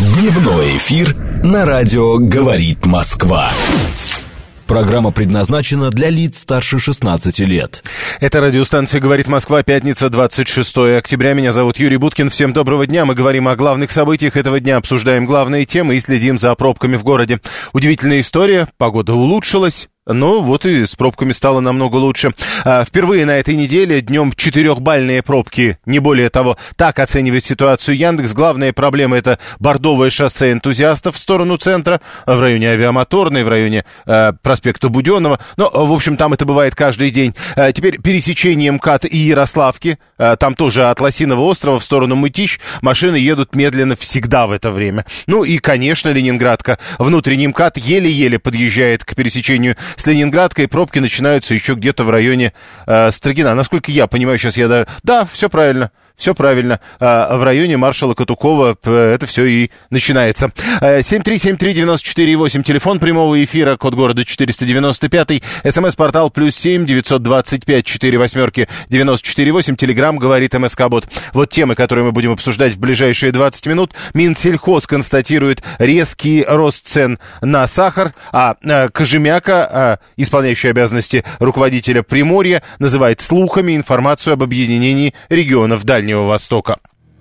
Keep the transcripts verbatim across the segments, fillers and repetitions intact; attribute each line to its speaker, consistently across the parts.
Speaker 1: Дневной эфир на радио «Говорит Москва». Программа предназначена для лиц старше шестнадцати лет.
Speaker 2: Это радиостанция «Говорит Москва», пятница, двадцать шестое октября. Меня зовут Юрий Буткин. Всем доброго дня. Мы говорим о главных событиях этого дня, обсуждаем главные темы и следим за пробками в городе. Удивительная история. Погода улучшилась. Но вот и с пробками стало намного лучше. А, впервые на этой неделе днем четырехбальные пробки, не более того. Так оценивает ситуацию Яндекс. Главная проблема — это бордовое шоссе энтузиастов в сторону центра, в районе Авиамоторной, в районе э, проспекта Буденного. Но, в общем, там это бывает каждый день. А, теперь пересечение МКАД и Ярославки. А, там тоже от Лосиного острова в сторону Мытищ машины едут медленно всегда в это время. Ну и, конечно, Ленинградка. Внутренний МКАД еле-еле подъезжает к пересечению с Ленинградкой, пробки начинаются еще где-то в районе э, Строгина. Насколько я понимаю, сейчас я даже... Да, все правильно. Все правильно. А в районе маршала Катукова это все и начинается. семь три семь три девять четыре восемь. Телефон прямого эфира, код города четыреста девяносто пять. СМС-портал плюс семь девятьсот двадцать пять четыре восьмерки девяносто четыре восемь. Телеграм говорит МСК-бот. Вот темы, которые мы будем обсуждать в ближайшие двадцать минут. Минсельхоз констатирует резкий рост цен на сахар, а Кожемяка, исполняющий обязанности руководителя Приморья, называет слухами информацию об объединении регионов Дальнего Востока.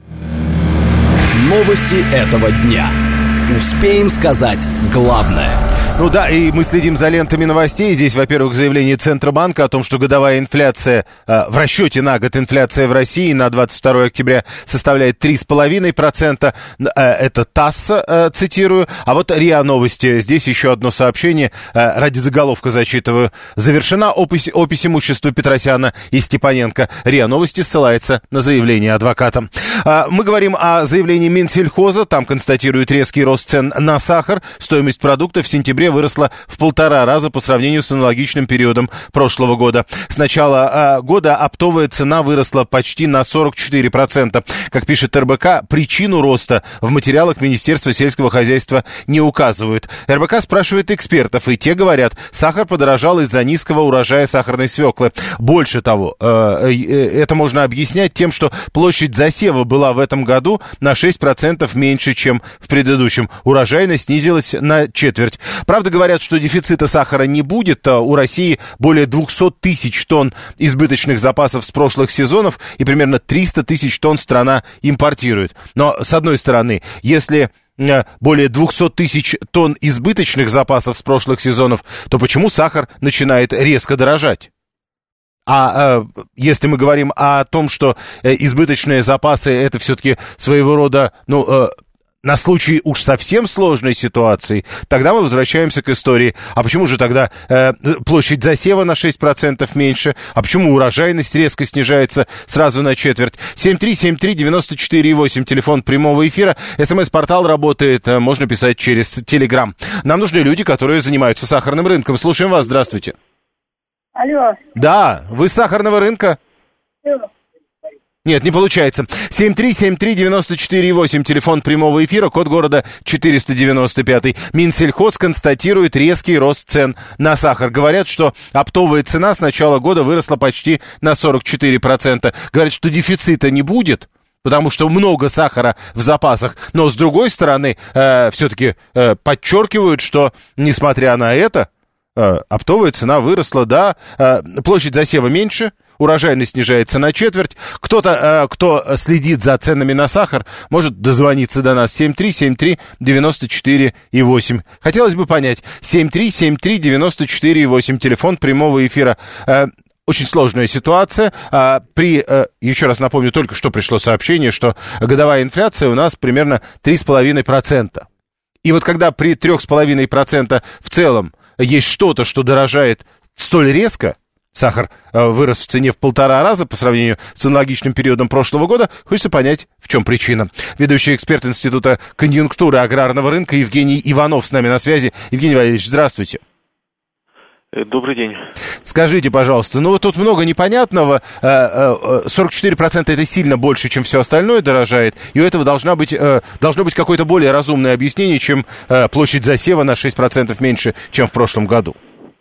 Speaker 1: Новости этого дня. Успеем сказать главное.
Speaker 2: Ну да, и мы следим за лентами новостей. Здесь, во-первых, заявление Центробанка о том, что годовая инфляция, э, в расчете на год инфляция в России на двадцать второе октября составляет три с половиной процента. Э, это ТАСС, э, цитирую. А вот РИА Новости. Здесь еще одно сообщение. Э, ради заголовка зачитываю. Завершена опись, опись имущества Петросяна и Степаненко. РИА Новости ссылается на заявление адвоката. Э, мы говорим о заявлении Минсельхоза. Там констатируют резкий рост цен на сахар. Стоимость продуктов в сентябре выросла в полтора раза по сравнению с аналогичным периодом прошлого года. С начала э, года оптовая цена выросла почти на сорок четыре процента. Как пишет эр бэ ка, причину роста в материалах Министерства сельского хозяйства не указывают. эр бэ ка спрашивает экспертов, и те говорят, сахар подорожал из-за низкого урожая сахарной свеклы. Больше того, э, э, это можно объяснять тем, что площадь засева была в этом году на шесть процентов меньше, чем в предыдущем. Урожайность снизилась на четверть. Правда, говорят, что дефицита сахара не будет. У России более двести тысяч тонн избыточных запасов с прошлых сезонов, и примерно триста тысяч тонн страна импортирует. Но, с одной стороны, если более двести тысяч тонн избыточных запасов с прошлых сезонов, то почему сахар начинает резко дорожать? А э, если мы говорим о том, что э, избыточные запасы — это все-таки своего рода, ну... Э, на случай уж совсем сложной ситуации, тогда мы возвращаемся к истории. А почему же тогда э, площадь засева на шесть процентов меньше? А почему урожайность резко снижается сразу на четверть? семь три семь три девять четыре восемь, телефон прямого эфира. СМС-портал работает, э, можно писать через Телеграм. Нам нужны люди, которые занимаются сахарным рынком. Слушаем вас, здравствуйте.
Speaker 3: Алло.
Speaker 2: Да, вы с сахарного рынка?
Speaker 3: Алло.
Speaker 2: Нет, не получается. семь три семь три девять четыре восемь, телефон прямого эфира, код города четыреста девяносто пять. Минсельхоз констатирует резкий рост цен на сахар. Говорят, что оптовая цена с начала года выросла почти на сорок четыре процента. Говорят, что дефицита не будет, потому что много сахара в запасах. Но, с другой стороны, э, все-таки э, подчеркивают, что, несмотря на это, э, оптовая цена выросла, да, э, площадь засева меньше, урожайность снижается на четверть. Кто-то, э, кто следит за ценами на сахар, может дозвониться до нас. семь три семь три девять четыре восемь. Хотелось бы понять. семь три семь три девять четыре восемь. Телефон прямого эфира. Э, Очень сложная ситуация. А, при, а, еще раз напомню, только что пришло сообщение, что годовая инфляция у нас примерно три с половиной процента. И вот когда при три с половиной процента в целом есть что-то, что дорожает столь резко, сахар а, вырос в цене в полтора раза по сравнению с аналогичным периодом прошлого года, хочется понять, в чем причина. Ведущий эксперт Института конъюнктуры аграрного рынка Евгений Иванов с нами на связи. Евгений Валерьевич, здравствуйте.
Speaker 4: Добрый день.
Speaker 2: Скажите, пожалуйста, ну вот тут много непонятного. сорок четыре процента это сильно больше, чем все остальное дорожает, и у этого должна быть, должно быть какое-то более разумное объяснение, чем площадь засева на шесть процентов меньше, чем в прошлом году.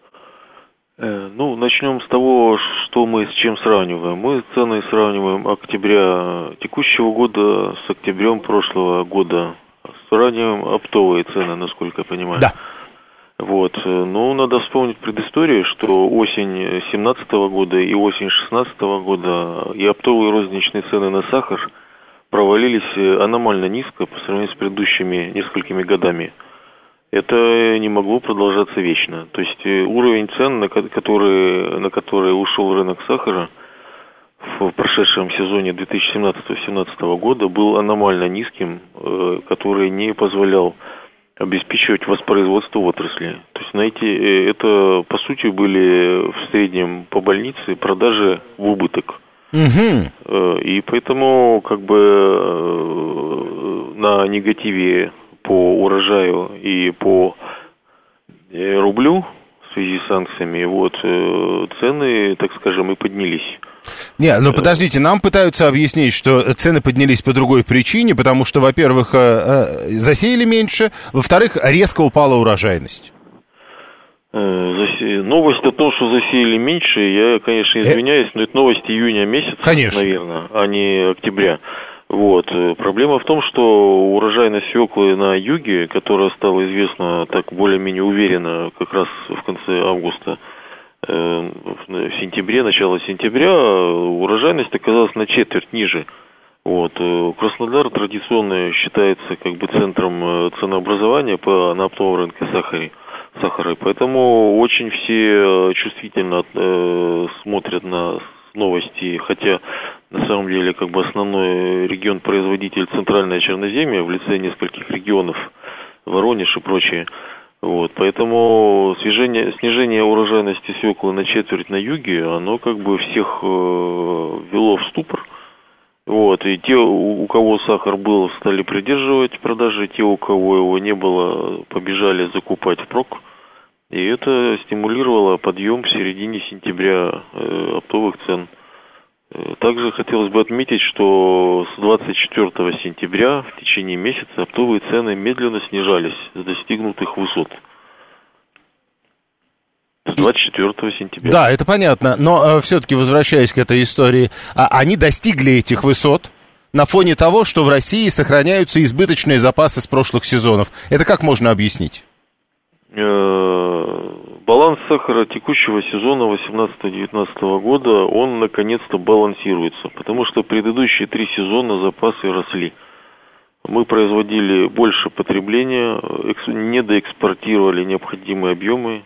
Speaker 4: Ну, начнем с того, что мы с чем сравниваем. Мы цены сравниваем октября текущего года с октябрем прошлого года, ранее оптовые цены, насколько я понимаю.
Speaker 2: Да.
Speaker 4: Вот, ну, надо вспомнить предысторию, что осень семнадцатого года и осень шестнадцатого года и оптовые розничные цены на сахар провалились аномально низко по сравнению с предыдущими несколькими годами. Это не могло продолжаться вечно. То есть уровень цен, на который, на который ушел рынок сахара в прошедшем сезоне две тысячи семнадцатого — две тысячи семнадцатого года, был аномально низким, который не позволял обеспечивать воспроизводство отрасли. То есть, знаете, это, по сути, были в среднем по больнице продажи в убыток. Угу. И поэтому, как бы, на негативе по урожаю и по рублю в связи с санкциями, вот, цены, так скажем, и поднялись.
Speaker 2: Не, ну подождите, нам пытаются объяснить, что цены поднялись по другой причине, потому что, во-первых, засеяли меньше, во-вторых, резко упала урожайность.
Speaker 4: Новость о том, что засеяли меньше, я, конечно, извиняюсь, но это новость июня месяца, конечно, наверное, а не октября. Вот. Проблема в том, что урожайность свеклы на юге, которая стала известна так более-менее уверенно как раз в конце августа, в сентябре, начало сентября, урожайность оказалась на четверть ниже. Вот. Краснодар традиционно считается как бы центром ценообразования по, на оптовом рынке сахара, сахара. Поэтому очень все чувствительно э, смотрят на новости, хотя на самом деле как бы основной регион-производитель центральное Черноземье в лице нескольких регионов, Воронеж и прочее. Вот, поэтому снижение, снижение урожайности свеклы на четверть на юге, оно как бы всех э, ввело в ступор. Вот, и те, у, у кого сахар был, стали придерживать продажи, те, у кого его не было, побежали закупать впрок. И это стимулировало подъем в середине сентября э, оптовых цен. Также хотелось бы отметить, что с двадцать четвёртого сентября в течение месяца оптовые цены медленно снижались с достигнутых высот. С двадцать четвёртого сентября.
Speaker 2: Да, это понятно, но э, все-таки, возвращаясь к этой истории, а, они достигли этих высот на фоне того, что в России сохраняются избыточные запасы с прошлых сезонов. Это как можно объяснить?
Speaker 4: Баланс сахара текущего сезона восемнадцатого — девятнадцатого года, он наконец-то балансируется, потому что предыдущие три сезона запасы росли. Мы производили больше потребления, недоэкспортировали необходимые объемы,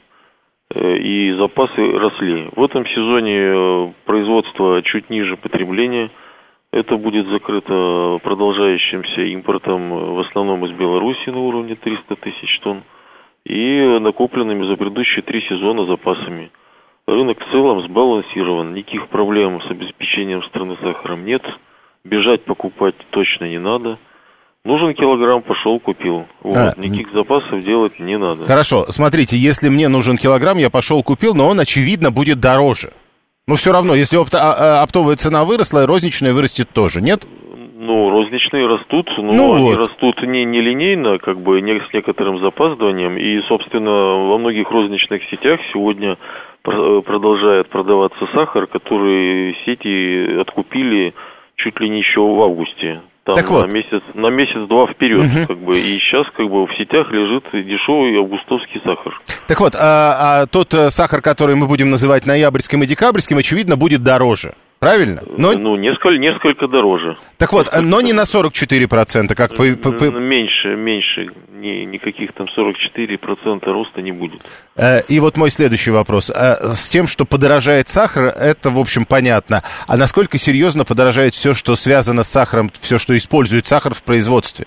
Speaker 4: и запасы росли. В этом сезоне производство чуть ниже потребления. Это будет закрыто продолжающимся импортом в основном из Беларуси на уровне триста тысяч тонн и накопленными за предыдущие три сезона запасами. Рынок в целом сбалансирован, никаких проблем с обеспечением страны сахаром нет, бежать покупать точно не надо. Нужен килограмм, пошел, купил. Вот. А, никаких запасов делать не надо.
Speaker 2: Хорошо, смотрите, если мне нужен килограмм, я пошел, купил, но он, очевидно, будет дороже. Но все равно, если опто- оптовая цена выросла, розничная вырастет тоже, нет?
Speaker 4: Ну, розничные растут, но
Speaker 2: ну
Speaker 4: они
Speaker 2: вот.
Speaker 4: растут не, не линейно, как бы не с некоторым запаздыванием. И, собственно, во многих розничных сетях сегодня продолжает продаваться сахар, который сети откупили чуть ли не еще в августе. Там
Speaker 2: так
Speaker 4: на
Speaker 2: вот.
Speaker 4: месяц, на месяц-два вперед,
Speaker 2: угу.
Speaker 4: как бы, и сейчас как бы в сетях лежит дешевый августовский сахар.
Speaker 2: Так вот, а, а тот сахар, который мы будем называть ноябрьским и декабрьским, очевидно, будет дороже. Правильно? Но...
Speaker 4: Ну, несколько, несколько дороже.
Speaker 2: Так вот,
Speaker 4: несколько
Speaker 2: но не на сорок четыре процента, как по... по...
Speaker 4: Меньше, меньше. Ни, никаких там сорок четыре процента роста не будет.
Speaker 2: И вот мой следующий вопрос. С тем, что подорожает сахар, это, в общем, понятно. А насколько серьезно подорожает все, что связано с сахаром, все, что использует сахар в производстве?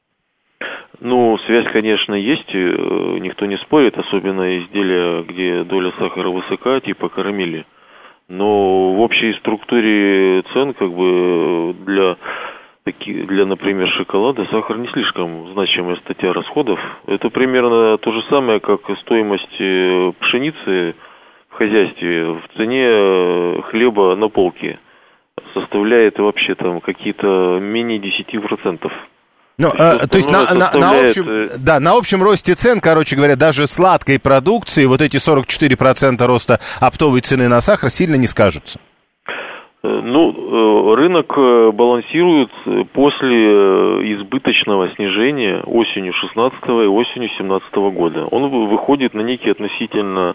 Speaker 4: Ну, связь, конечно, есть, никто не спорит, особенно изделия, где доля сахара высока, типа карамели. Но в общей структуре цен, как бы, для, для, например, шоколада сахар не слишком значимая статья расходов. Это примерно то же самое, как стоимость пшеницы в хозяйстве в цене хлеба на полке. Составляет вообще там какие-то менее десять процентов.
Speaker 2: Ну, то есть, э, то есть на, на, на, общем, да, на общем росте цен, короче говоря, даже сладкой продукции, вот эти сорок четыре процента роста оптовой цены на сахар сильно не скажутся.
Speaker 4: Ну, рынок балансирует после избыточного снижения осенью шестнадцатого и осенью семнадцатого года. Он выходит на некий относительно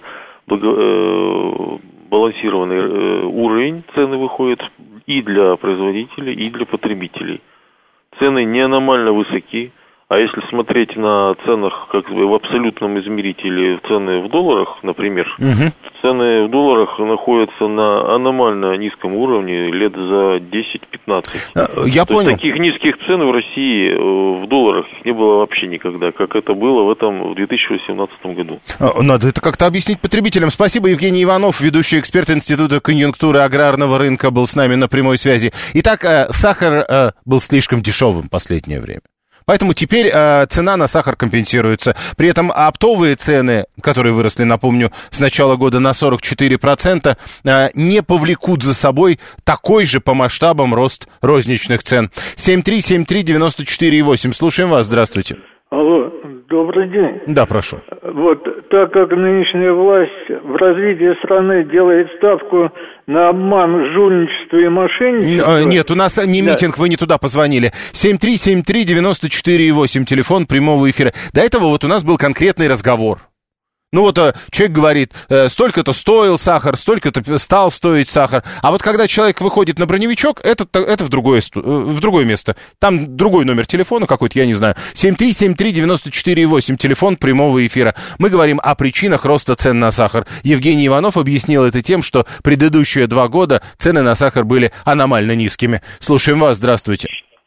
Speaker 4: балансированный уровень, цены выходят и для производителей, и для потребителей. Цены не аномально высоки. А если смотреть на ценах как бы в абсолютном измерителе, цены в долларах, например, угу. цены в долларах находятся на аномально низком уровне лет за десять-пятнадцать.
Speaker 2: Я
Speaker 4: То
Speaker 2: понял.
Speaker 4: Есть таких низких цен в России в долларах не было вообще никогда, как это было в этом в две тысячи восемнадцатом году.
Speaker 2: Надо это как-то объяснить потребителям. Спасибо, Евгений Иванов, ведущий эксперт Института конъюнктуры аграрного рынка, был с нами на прямой связи. Итак, сахар был слишком дешевым в последнее время. Поэтому теперь э, цена на сахар компенсируется. При этом оптовые цены, которые выросли, напомню, с начала года на сорок четыре процента, э, не повлекут за собой такой же по масштабам рост розничных цен. семь три семь три девяносто четыре восемь. Слушаем вас. Здравствуйте.
Speaker 5: Алло, добрый день.
Speaker 2: Да, прошу.
Speaker 5: Вот, так как нынешняя власть в развитии страны делает ставку на обман, жульничество и мошенничество...
Speaker 2: Нет, у нас не
Speaker 5: да.
Speaker 2: митинг, вы не туда позвонили. семь три семь три девяносто четыре восемь, телефон прямого эфира. До этого вот у нас был конкретный разговор. Ну вот человек говорит, столько-то стоил сахар, столько-то стал стоить сахар. А вот когда человек выходит на броневичок, это, это в, другое, в другое место. Там другой номер телефона какой-то, я не знаю. семь три семь три девяносто четыре восемь, телефон прямого эфира. Мы говорим о причинах роста цен на сахар. Евгений Иванов объяснил это тем, что предыдущие два года цены на сахар были аномально низкими. Слушаем вас, здравствуйте.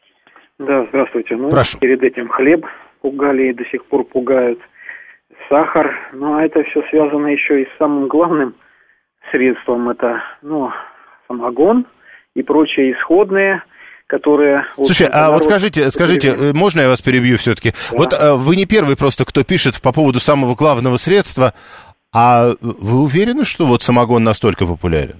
Speaker 6: Да, здравствуйте. Ну,
Speaker 2: Прошу.
Speaker 6: Перед этим хлеб пугали и до сих пор пугают. Сахар, но это все связано еще и с самым главным средством, это, ну, самогон и прочие исходные, которые...
Speaker 2: Слушай, а вот скажите, скажите, можно я вас перебью все-таки? Да. Вот а, вы не первый просто, кто пишет по поводу самого главного средства, а вы уверены, что вот самогон настолько популярен?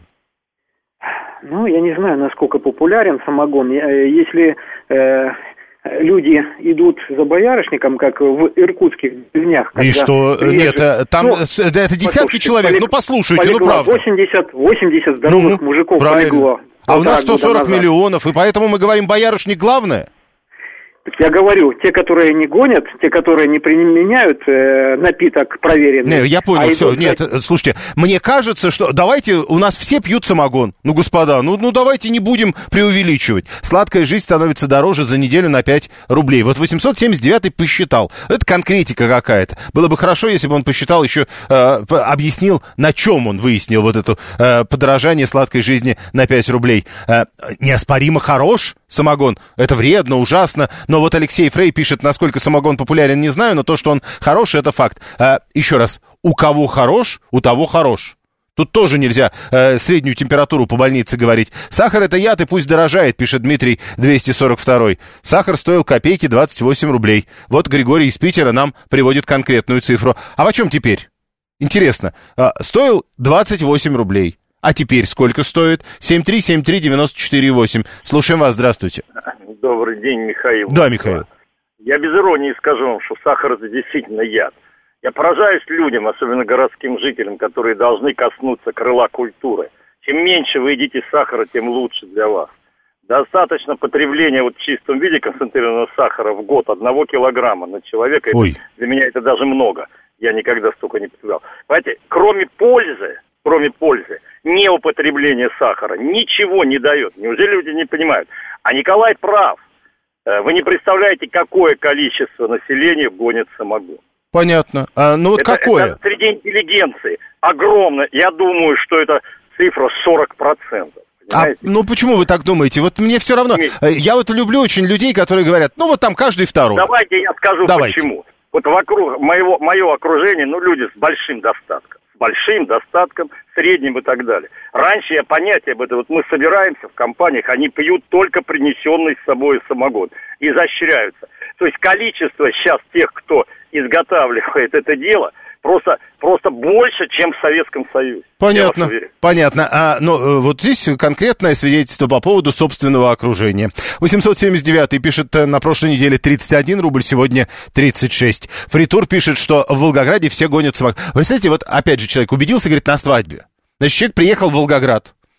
Speaker 6: Ну, я не знаю, насколько популярен самогон. Если... Э, люди идут за боярышником, как в иркутских деревнях.
Speaker 2: И что?
Speaker 6: Приезжают...
Speaker 2: Нет, там
Speaker 6: ну,
Speaker 2: это десятки человек,
Speaker 6: полег...
Speaker 2: ну послушайте,
Speaker 6: полегло
Speaker 2: ну правда.
Speaker 6: восемьдесят, восемьдесят здоровых
Speaker 2: ну,
Speaker 6: мужиков
Speaker 2: правильно.
Speaker 6: полегло.
Speaker 2: А у нас сто сорок миллионов, и поэтому мы говорим, боярышник главное?
Speaker 6: Я говорю, те, которые не гонят, те, которые не применяют э, напиток проверенный.
Speaker 2: Не, я понял,
Speaker 6: а
Speaker 2: все.
Speaker 6: идут...
Speaker 2: Нет, слушайте, мне кажется, что давайте, у нас все пьют самогон. Ну, господа, ну, ну давайте не будем преувеличивать. Сладкая жизнь становится дороже за неделю на пять рублей. Вот восемьсот семьдесят девятый посчитал. Это конкретика какая-то. Было бы хорошо, если бы он посчитал еще, э, объяснил, на чем он выяснил вот это э, подорожание сладкой жизни на пять рублей. Э, неоспоримо хорош самогон. Это вредно, ужасно. Но вот Алексей Фрей пишет, насколько самогон популярен, не знаю, но то, что он хороший, это факт. А, еще раз, у кого хорош, у того хорош. Тут тоже нельзя э, среднюю температуру по больнице говорить. Сахар — это яд, и пусть дорожает, пишет Дмитрий двести сорок два. Сахар стоил копейки двадцать восемь рублей. Вот Григорий из Питера нам приводит конкретную цифру. А о чем теперь? Интересно. Э, стоил двадцать восемь рублей. А теперь сколько стоит? семь три семь три девяносто четыре восемь. Слушаем вас, здравствуйте.
Speaker 7: Добрый день, Михаил.
Speaker 2: Да, Михаил.
Speaker 7: Я без иронии скажу вам, что сахар – это действительно яд. Я поражаюсь людям, особенно городским жителям, которые должны коснуться крыла культуры. Чем меньше вы едите сахара, тем лучше для вас. Достаточно потребления вот в чистом виде концентрированного сахара в год одного килограмма на человека.
Speaker 2: Ой.
Speaker 7: Для меня это даже много. Я никогда столько не потреблял. Понимаете, кроме пользы, кроме пользы, неупотребление сахара ничего не дает. Неужели люди не понимают? А Николай прав. Вы не представляете, какое количество населения гонит самогон.
Speaker 2: Понятно. А, ну вот
Speaker 7: это,
Speaker 2: какое?
Speaker 7: Это среди интеллигенции огромное. Я думаю, что это цифра сорок процентов.
Speaker 2: А, ну почему вы так думаете? Вот мне все равно. Нет. Я вот люблю очень людей, которые говорят, ну вот там каждый второй.
Speaker 7: Давайте я скажу,
Speaker 2: Давайте.
Speaker 7: почему. Вот вокруг моего, моего окружения, ну, люди с большим достатком. С большим достатком, средним и так далее. Раньше я понятия об этом, вот мы собираемся в компаниях, они пьют только принесенный с собой самогон. Изощряются. То есть количество сейчас тех, кто изготавливает это дело, просто, просто больше, чем в Советском Союзе.
Speaker 2: Понятно, понятно. А, ну, вот здесь конкретное свидетельство по поводу собственного окружения. восемьсот семьдесят девятый пишет, на прошлой неделе тридцать один рубль, сегодня тридцать шесть. Фритур пишет, что в Волгограде все гонят самогон. Вы представляете, вот опять же человек убедился, говорит, на свадьбе. Значит, человек приехал в Волгоград.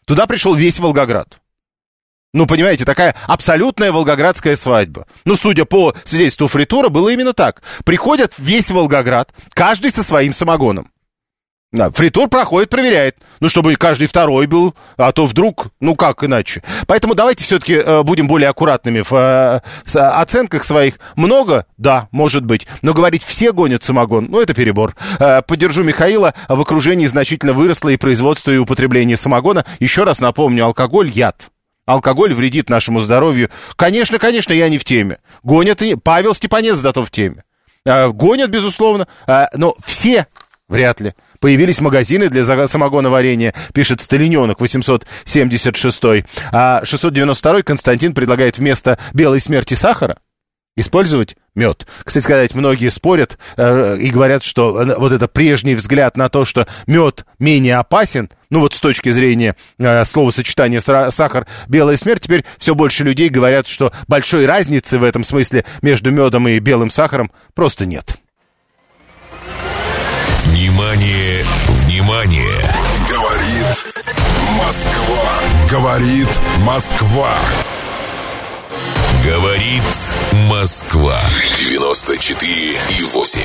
Speaker 2: Туда пришел весь Волгоград. Ну, понимаете, такая абсолютная волгоградская свадьба. Ну, судя по свидетельству фритура, было именно так. Приходят весь Волгоград, каждый со своим самогоном. Да, фритур проходит, проверяет. Ну, чтобы каждый второй был, а то вдруг, ну, как иначе. Поэтому давайте все-таки э, будем более аккуратными в э, с, оценках своих. Много? Да, может быть. Но говорить, все гонят самогон, ну, это перебор. Э, поддержу Михаила. В окружении значительно выросло и производство, и употребление самогона. Еще раз напомню, алкоголь – яд. Алкоголь вредит нашему здоровью. Конечно, конечно, я не в теме. Гонят и... Павел Степанец зато в теме. Э, гонят, безусловно, э, но все вряд ли. Появились магазины для самогоноварения, пишет Сталиненок, восемьсот семьдесят шестой. А шестьсот девяносто второй Константин предлагает вместо белой смерти сахара использовать мед. Кстати сказать, многие спорят э, и говорят, что вот это прежний взгляд на то, что мед менее опасен, ну вот с точки зрения э, словосочетания сахар, белая смерть, теперь все больше людей говорят, что большой разницы в этом смысле между медом и белым сахаром просто нет.
Speaker 1: Внимание, внимание! Говорит Москва. Говорит Москва. Говорит Москва. девяносто четыре и восемь.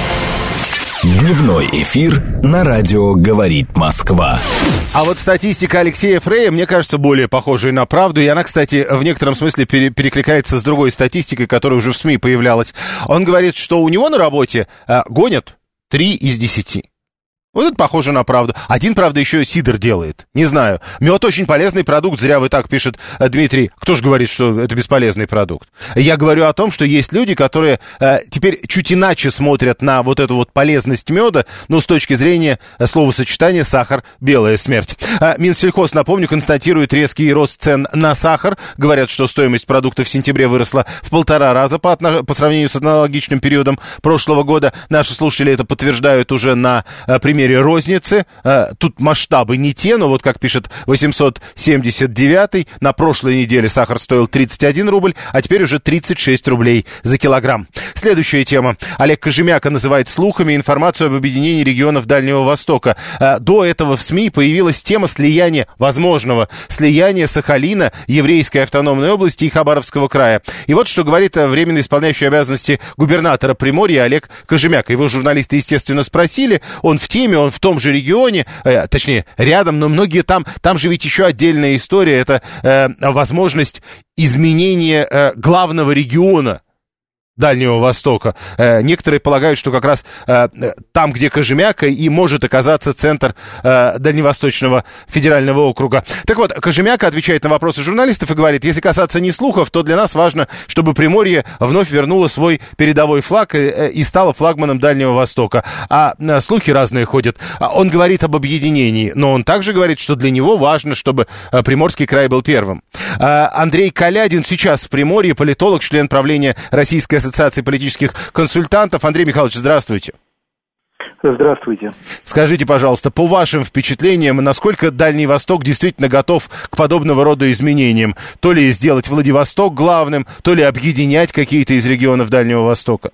Speaker 1: Дневной эфир на радио «Говорит Москва».
Speaker 2: А вот статистика Алексея Фрея, мне кажется, более похожей на правду. И она, кстати, в некотором смысле пере- перекликается с другой статистикой, которая уже в СМИ появлялась. Он говорит, что у него на работе э, гонят три из десяти. Вот это похоже на правду. Один, правда, еще сидр делает. Не знаю. Мед очень полезный продукт, зря вы так, пишет э, Дмитрий. Кто же говорит, что это бесполезный продукт? Я говорю о том, что есть люди, которые э, теперь чуть иначе смотрят на вот эту вот полезность меда, но с точки зрения э, словосочетания сахар, белая смерть. Э, Минсельхоз, напомню, констатирует резкий рост цен на сахар. Говорят, что стоимость продукта в сентябре выросла в полтора раза по, отно- по сравнению с аналогичным периодом прошлого года. Наши слушатели это подтверждают уже на э, примере розницы. Тут масштабы не те, но вот как пишет восемьсот семьдесят девятый, на прошлой неделе сахар стоил тридцать один рубль, а теперь уже тридцать шесть рублей за килограмм. Следующая тема. Олег Кожемяка называет слухами информацию об объединении регионов Дальнего Востока. До этого в СМИ появилась тема слияния, возможного слияния Сахалина, Еврейской автономной области и Хабаровского края. И вот что говорит временно исполняющий обязанности губернатора Приморья Олег Кожемяка. Его журналисты, естественно, спросили, он в теме, он в том же регионе, э, точнее, рядом, но многие там, там же ведь еще отдельная история, это э, возможность изменения э, главного региона Дальнего Востока. Э, некоторые полагают, что как раз э, там, где Кожемяка, и может оказаться центр э, Дальневосточного федерального округа. Так вот, Кожемяка отвечает на вопросы журналистов и говорит, если касаться не слухов, то для нас важно, чтобы Приморье вновь вернуло свой передовой флаг и, и стало флагманом Дальнего Востока. А э, слухи разные ходят. Он говорит об объединении, но он также говорит, что для него важно, чтобы э, Приморский край был первым. Э, Андрей Калядин сейчас в Приморье, политолог, член правления Российской ассоциации политических консультантов. Андрей Михайлович, здравствуйте.
Speaker 8: Здравствуйте.
Speaker 2: Скажите, пожалуйста, по вашим впечатлениям, насколько Дальний Восток действительно готов к подобного рода изменениям? То ли сделать Владивосток главным, то ли объединять какие-то из регионов Дальнего Востока?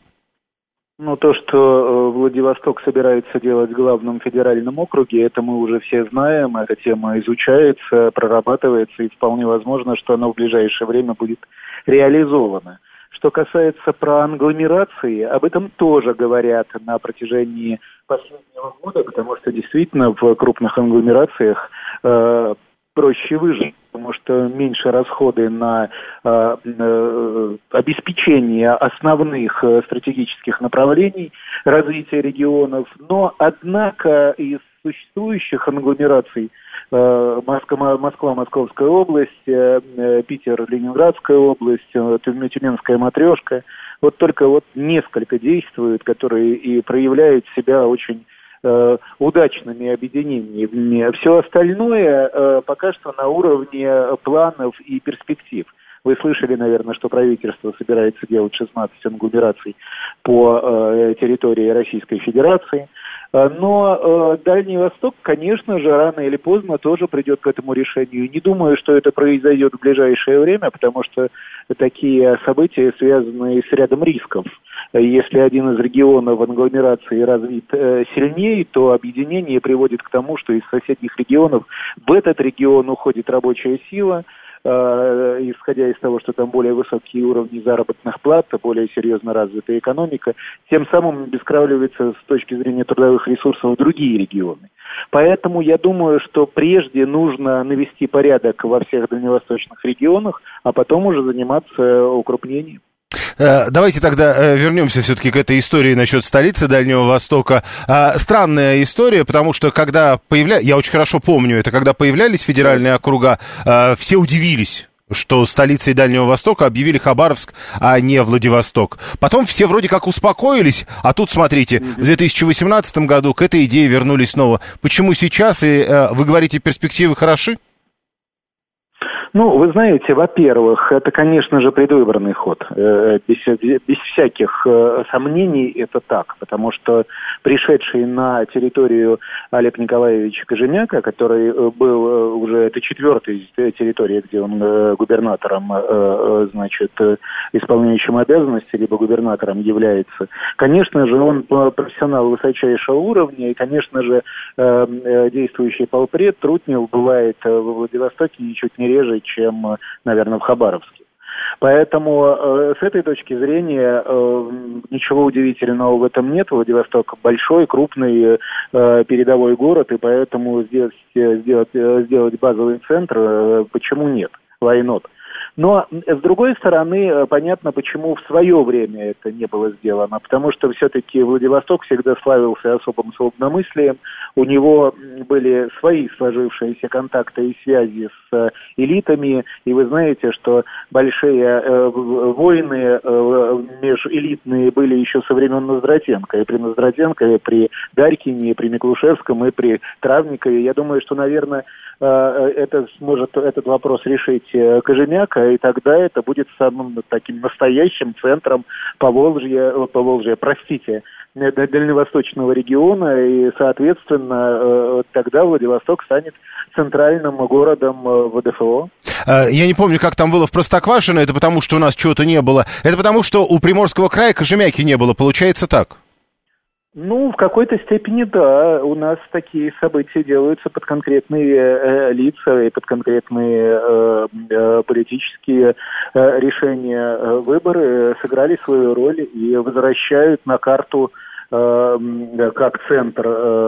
Speaker 8: Ну, то, что Владивосток собирается делать главным федеральном округе, это мы уже все знаем, эта тема изучается, прорабатывается, и вполне возможно, что она в ближайшее время будет реализована. Что касается проангломерации, об этом тоже говорят на протяжении последнего года, потому что действительно в крупных англомерациях э, проще выжить, потому что меньше расходы на э, э, обеспечение основных э, стратегических направлений развития регионов. Но, однако, из существующих англомераций Москва, Москва, Московская область, Питер, Ленинградская область, Тюменская матрешка. Вот только вот несколько действуют, которые и проявляют себя очень э, удачными объединениями. Все остальное э, пока что на уровне планов и перспектив. Вы слышали, наверное, что правительство собирается делать шестнадцать англомераций по э, территории Российской Федерации. Но э, Дальний Восток, конечно же, рано или поздно тоже придет к этому решению. Не думаю, что это произойдет в ближайшее время, потому что такие события связаны с рядом рисков. Если один из регионов агломерации развит э, сильнее, то объединение приводит к тому, что из соседних регионов в этот регион уходит рабочая сила, э, исходя из того, что там более высокие уровни заработных плат, более серьезно развитая экономика, тем самым обескровливается с точки зрения трудовых ресурсов другие регионы. Поэтому я думаю, что прежде нужно навести порядок во всех дальневосточных регионах, а потом уже заниматься укрупнением.
Speaker 2: Давайте тогда вернемся все-таки к этой истории насчет столицы Дальнего Востока. Странная история, потому что когда появлялись, я очень хорошо помню это, когда появлялись федеральные округа, все удивились, что столицей Дальнего Востока объявили Хабаровск, а не Владивосток. Потом все вроде как успокоились, а тут, смотрите, в две тысячи восемнадцатом году к этой идее вернулись снова. Почему сейчас? И вы говорите, перспективы хороши?
Speaker 8: Ну, вы знаете, во-первых, это, конечно же, предвыборный ход. Без, без всяких сомнений это так, потому что пришедший на территорию Олег Николаевич Кожемяка, который был уже, это четвертая территория, где он губернатором, значит, исполняющим обязанности, либо губернатором является, конечно же, он профессионал высочайшего уровня, и, конечно же, действующий полпред Трутнев бывает в Владивостоке ничуть не реже, чем, наверное, в Хабаровске. Поэтому э, с этой точки зрения э, ничего удивительного в этом нет. Владивосток большой, крупный э, передовой город, и поэтому сделать, сделать, сделать базовый центр, э, почему нет? Why not? Но, с другой стороны, понятно, почему в свое время это не было сделано. Потому что все-таки Владивосток всегда славился особым свободомыслием. У него были свои сложившиеся контакты и связи с элитами. И вы знаете, что большие э, войны э, межэлитные были еще со времен Ноздратенко. И при Ноздратенко, и при Дарькине, и при Миклушевском, и при Травникове. Я думаю, что, наверное, э, это сможет этот вопрос решить Кожемяка. И тогда это будет самым таким настоящим центром Поволжья, Поволжья, простите, дальневосточного региона, и, соответственно, тогда Владивосток станет центральным городом ВДФО.
Speaker 2: Я не помню, как там было в Простоквашино, это потому, что у нас чего-то не было. Это потому, что у Приморского края Кожемяки не было, получается так?
Speaker 8: Ну, в какой-то степени, да. У нас такие события делаются под конкретные э, лица и под конкретные э, э, политические э, решения. Выборы сыграли свою роль и возвращают на карту э, как центр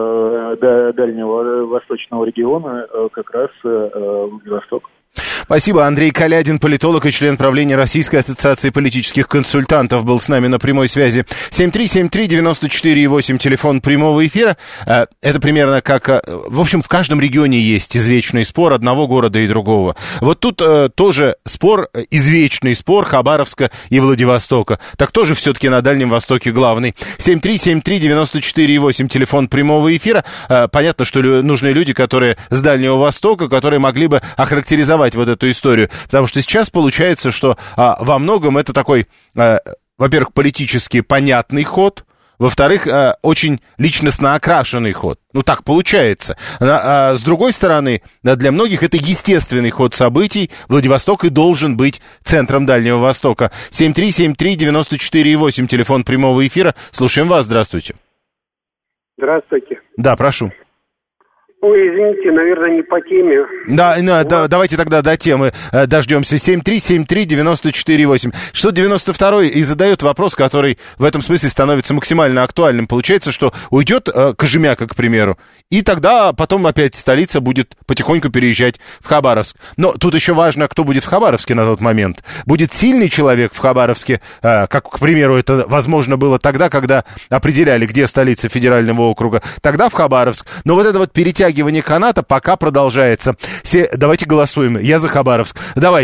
Speaker 8: э, Дальнего Восточного региона э, как раз э, Владивосток.
Speaker 2: Спасибо. Андрей Калядин, политолог и член правления Российской ассоциации политических консультантов, был с нами на прямой связи. семь три семь три девять четыре восемь, телефон прямого эфира. Это примерно как... В общем, в каждом регионе есть извечный спор одного города и другого. Вот тут тоже спор, извечный спор Хабаровска и Владивостока. Так тоже все-таки на Дальнем Востоке главный. семь три семь три девять четыре восемь, телефон прямого эфира. Понятно, что нужны люди, которые с Дальнего Востока, которые могли бы охарактеризовать вот эту историю, потому что сейчас получается, что а, во многом это такой, а, во-первых, политически понятный ход, во-вторых, а, очень личностно окрашенный ход. Ну, так получается. А, а, с другой стороны, да, для многих это естественный ход событий. Владивосток и должен быть центром Дальнего Востока. семь три семь три девять четыре восемь, телефон прямого эфира. Слушаем вас, здравствуйте.
Speaker 9: Здравствуйте.
Speaker 2: Да, прошу.
Speaker 9: Ой, извините, наверное, не по теме.
Speaker 2: Да, да, да, давайте тогда до темы э, дождемся. семь три семь три девять четыре восемь. шестьсот девяносто второй и задает вопрос, который в этом смысле становится максимально актуальным. Получается, что уйдет э, Кожемяка, к примеру, и тогда потом опять столица будет потихоньку переезжать в Хабаровск. Но тут еще важно, кто будет в Хабаровске на тот момент. Будет сильный человек в Хабаровске, э, как, к примеру, это возможно было тогда, когда определяли, где столица федерального округа. Тогда в Хабаровск. Но вот это вот перетягивание каната пока продолжается. Все, давайте голосуем. Я за Хабаровск. Давайте.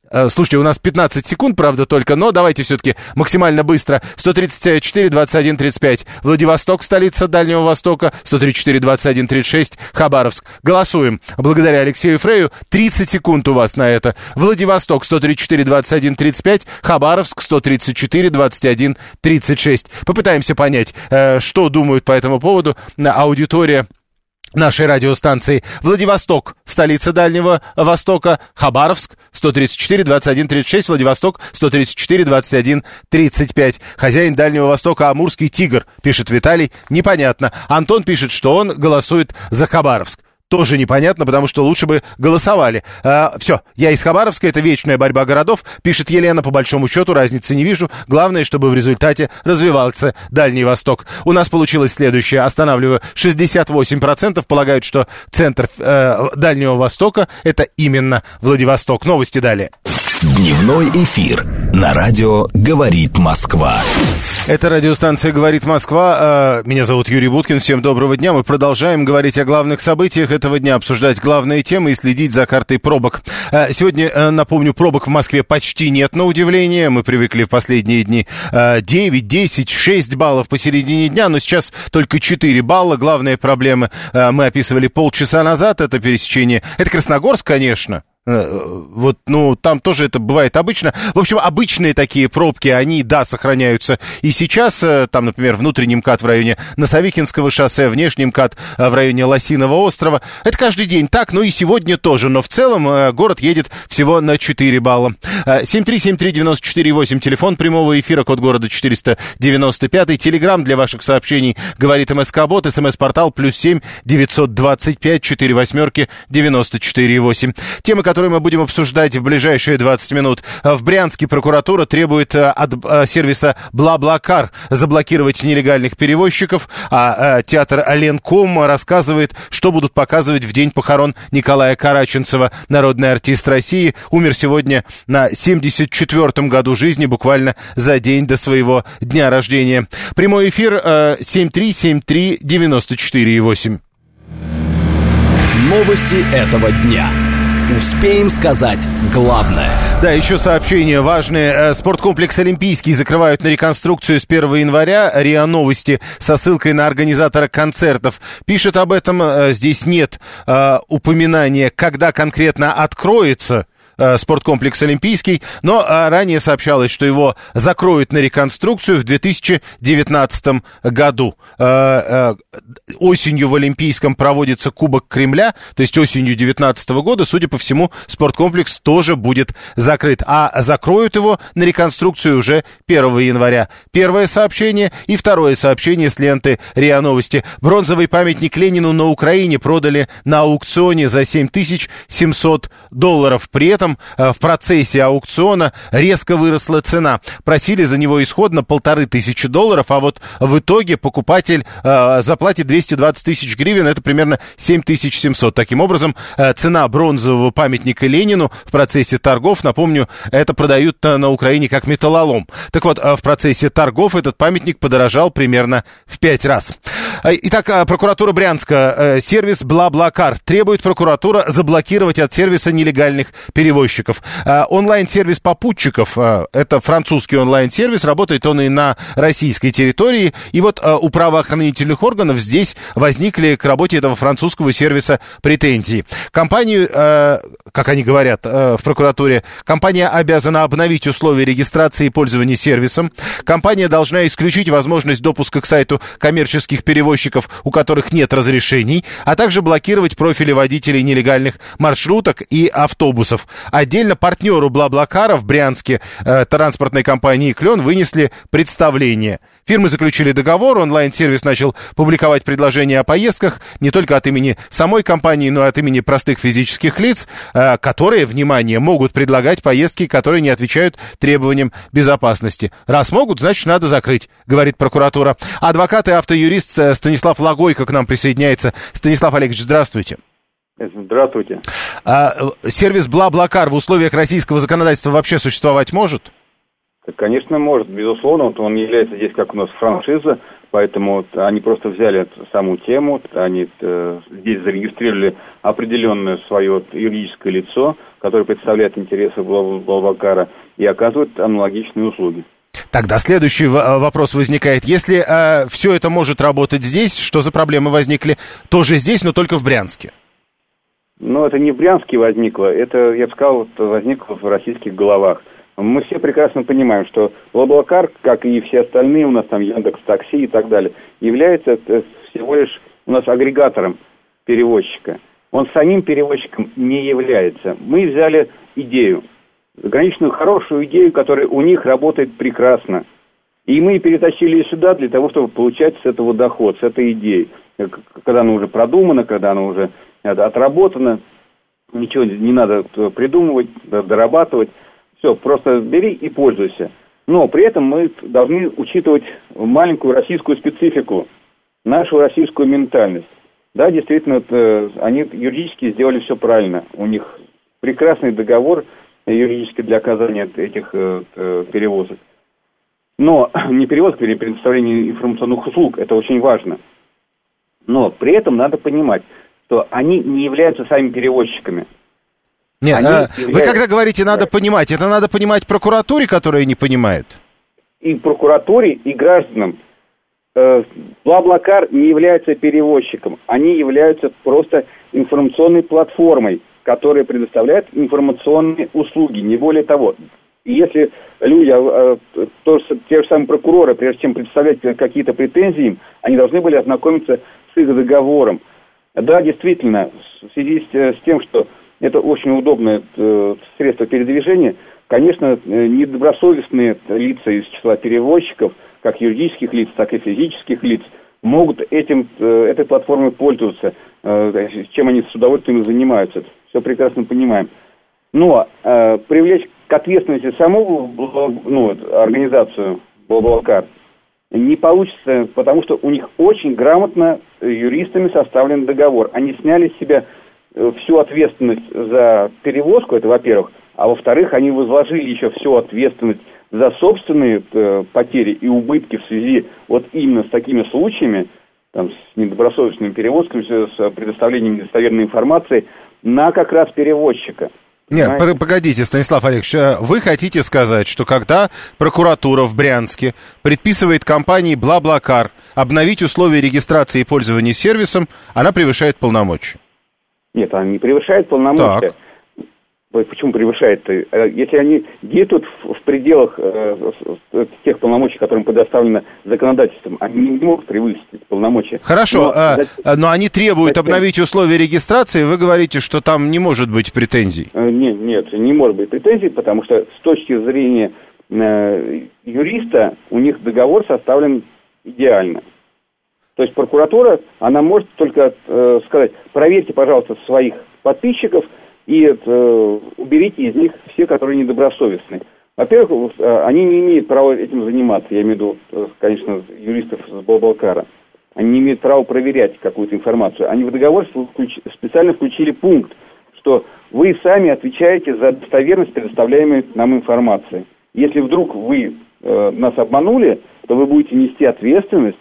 Speaker 2: Слушайте, у нас пятнадцать секунд, правда, только, но давайте все-таки максимально быстро. сто тридцать четыре двадцать один тридцать пять. Владивосток, столица Дальнего Востока. сто тридцать четыре двадцать один тридцать шесть. Хабаровск. Голосуем. Благодаря Алексею Фрею. тридцать секунд у вас на это. Владивосток, сто тридцать четыре двадцать один тридцать пять. Хабаровск, сто тридцать четыре двадцать один тридцать шесть. Попытаемся понять, что думают по этому поводу аудитория нашей радиостанции. Владивосток, столица Дальнего Востока. Хабаровск, сто тридцать четыре двадцать один тридцать шесть. Владивосток, сто тридцать четыре двадцать один тридцать пять. Хозяин Дальнего Востока Амурский тигр, пишет Виталий. Непонятно. Антон пишет, что он голосует за Хабаровск. Тоже непонятно, потому что лучше бы голосовали. А, все, я из Хабаровска, это вечная борьба городов, пишет Елена, по большому счету разницы не вижу. Главное, чтобы в результате развивался Дальний Восток. У нас получилось следующее, останавливаю, шестьдесят восемь процентов полагают, что центр э, Дальнего Востока это именно Владивосток. Новости далее.
Speaker 1: Дневной эфир на радио «Говорит Москва».
Speaker 2: Это радиостанция «Говорит Москва». Меня зовут Юрий Буткин. Всем доброго дня. Мы продолжаем говорить о главных событиях этого дня, обсуждать главные темы и следить за картой пробок. Сегодня, напомню, пробок в Москве почти нет, на удивление. Мы привыкли в последние дни девять, десять, шесть баллов посередине дня, но сейчас только четыре балла. Главные проблемы мы описывали полчаса назад. Это пересечение... Это Красногорск, конечно. Вот, ну, там тоже это бывает обычно. В общем, обычные такие пробки, они, да, сохраняются и сейчас. Там, например, внутренний МКАД в районе Носовикинского шоссе, внешний МКАД в районе Лосиного острова. Это каждый день так, ну и сегодня тоже. Но в целом город едет всего на четыре балла. семь три семь три девять четыре восемь, телефон прямого эфира, код города четыреста девяносто пять. Телеграм для ваших сообщений говорит МСК-бот, СМС-портал плюс семь девятьсот двадцать пять четыре восьмерки девяносто четыре восемь. Темы, которые мы будем обсуждать в ближайшие двадцать минут. В Брянске прокуратура требует от сервиса BlaBlaCar заблокировать нелегальных перевозчиков, а театр Ленком рассказывает, что будут показывать в день похорон Николая Караченцева. Народный артист России умер сегодня на семьдесят четвёртом году жизни, буквально за день до своего дня рождения. Прямой эфир семь три семь три девять четыре восемь.
Speaker 1: Новости этого дня. Успеем сказать главное.
Speaker 2: Да, еще сообщение важное. Спорткомплекс «Олимпийский» закрывают на реконструкцию с первого января. РИА Новости со ссылкой на организатора концертов пишет об этом. Здесь нет э, упоминания, когда конкретно откроется спорткомплекс «Олимпийский», но ранее сообщалось, что его закроют на реконструкцию в две тысячи девятнадцатом году. Осенью в Олимпийском проводится Кубок Кремля, то есть осенью две тысячи девятнадцатого года, судя по всему, спорткомплекс тоже будет закрыт. А закроют его на реконструкцию уже первого января. Первое сообщение и второе сообщение с ленты РИА Новости. Бронзовый памятник Ленину на Украине продали на аукционе за семь тысяч семьсот долларов. При этом в процессе аукциона резко выросла цена. Просили за него исходно полторы тысячи долларов, а вот в итоге покупатель э, заплатит двести двадцать тысяч гривен, это примерно семь тысяч семьсот. Таким образом, э, цена бронзового памятника Ленину в процессе торгов, напомню, это продают на Украине как металлолом. Так вот, э, в процессе торгов этот памятник подорожал примерно в пять раз. Итак, прокуратура Брянска, э, сервис BlaBlaCar. Требует прокуратура заблокировать от сервиса нелегальных перевозчиков. Онлайн-сервис попутчиков, это французский онлайн-сервис, работает он и на российской территории. И вот у правоохранительных органов здесь возникли к работе этого французского сервиса претензии. Компанию, как они говорят в прокуратуре, компания обязана обновить условия регистрации и пользования сервисом. Компания должна исключить возможность допуска к сайту коммерческих перевозчиков, у которых нет разрешений, а также блокировать профили водителей нелегальных маршруток и автобусов. Отдельно партнеру BlaBlaCar в Брянске э, транспортной компании «Клен» вынесли представление. Фирмы заключили договор, онлайн-сервис начал публиковать предложения о поездках не только от имени самой компании, но и от имени простых физических лиц, э, которые, внимание, могут предлагать поездки, которые не отвечают требованиям безопасности. Раз могут, значит, надо закрыть, говорит прокуратура. Адвокат и автоюрист Станислав Логойко к нам присоединяется. Станислав Олегович, здравствуйте.
Speaker 10: Здравствуйте.
Speaker 2: А, сервис BlaBlaCar в условиях российского законодательства вообще существовать может?
Speaker 10: Конечно, может, безусловно, вот он является здесь как у нас франшиза, поэтому вот они просто взяли саму тему, они э, здесь зарегистрировали определенное свое вот, юридическое лицо, которое представляет интересы Блаблакара и оказывает аналогичные услуги.
Speaker 2: Тогда следующий вопрос возникает. Если э, все это может работать здесь, что за проблемы возникли тоже здесь, но только в Брянске?
Speaker 10: Ну, это не в Брянске возникло, это, я бы сказал, возникло в российских головах. Мы все прекрасно понимаем, что Блаблакар, как и все остальные, у нас там Яндекс.Такси и так далее, является всего лишь у нас агрегатором перевозчика. Он самим перевозчиком не является. Мы взяли идею, заграничную хорошую идею, которая у них работает прекрасно. И мы перетащили ее сюда для того, чтобы получать с этого доход, с этой идеей. Когда она уже продумана, когда она уже отработана, ничего не надо придумывать, дорабатывать. Все, просто бери и пользуйся. Но при этом мы должны учитывать маленькую российскую специфику, нашу российскую ментальность. Да, действительно, они юридически сделали все правильно. У них прекрасный договор юридически для оказания этих перевозок. Но не перевозок, а предоставление информационных услуг, это очень важно. Но при этом надо понимать, что они не являются сами перевозчиками.
Speaker 2: Нет, а, являются... Вы когда говорите «надо понимать», это надо понимать прокуратуре, которая не понимает?
Speaker 10: И прокуратуре, и гражданам. Блаблакар не является перевозчиком. Они являются просто информационной платформой, которая предоставляет информационные услуги, не более того. И если люди, то, те же самые прокуроры, прежде чем представлять какие-то претензии им, они должны были ознакомиться с их договором. Да, действительно, в связи с, с тем, что это очень удобное э, средство передвижения, конечно, недобросовестные лица из числа перевозчиков, как юридических лиц, так и физических лиц, могут этим, э, этой платформой пользоваться, э, чем они с удовольствием занимаются. Все прекрасно понимаем. Но э, привлечь к ответственности саму ну, организацию Блаблакар не получится, потому что у них очень грамотно юристами составлен договор. Они сняли с себя всю ответственность за перевозку, это во-первых, а во-вторых, они возложили еще всю ответственность за собственные э, потери и убытки в связи вот именно с такими случаями, там, с недобросовестными перевозками, с предоставлением недостоверной информации на как раз перевозчика.
Speaker 2: Нет, погодите, Станислав Олегович, вы хотите сказать, что когда прокуратура в Брянске предписывает компании Блаблакар обновить условия регистрации и пользования сервисом, она превышает полномочия?
Speaker 10: Нет, она не превышает полномочия. Так. Почему превышает-то? Если они действуют в, в пределах э, тех полномочий, которым предоставлено законодательством, они не могут превысить полномочия.
Speaker 2: Хорошо, но, а, за... но они требуют Зачем? обновить условия регистрации, вы говорите, что там не может быть претензий.
Speaker 10: Нет, нет, не может быть претензий, потому что с точки зрения э, юриста у них договор составлен идеально. То есть прокуратура, она может только э, сказать, проверьте, пожалуйста, своих подписчиков, и э, уберите из них все, которые недобросовестны. Во-первых, э, они не имеют права этим заниматься. Я имею в виду, э, конечно, юристов с Блаблакара. Они не имеют права проверять какую-то информацию. Они в договор включ... специально включили пункт, что вы сами отвечаете за достоверность предоставляемой нам информации. Если вдруг вы э, нас обманули, то вы будете нести ответственность,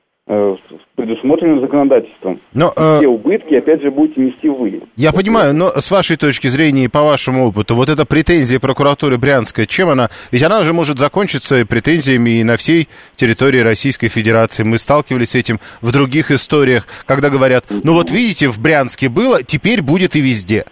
Speaker 10: предусмотренным законодательством. Но, э... Все убытки, опять же, будете нести вы.
Speaker 2: Я вот понимаю, это. Но с вашей точки зрения и по вашему опыту, вот эта претензия прокуратуры Брянска, чем она? Ведь она же может закончиться претензиями и на всей территории Российской Федерации. Мы сталкивались с этим в других историях, когда говорят, ну вот видите, в Брянске было, теперь будет и везде.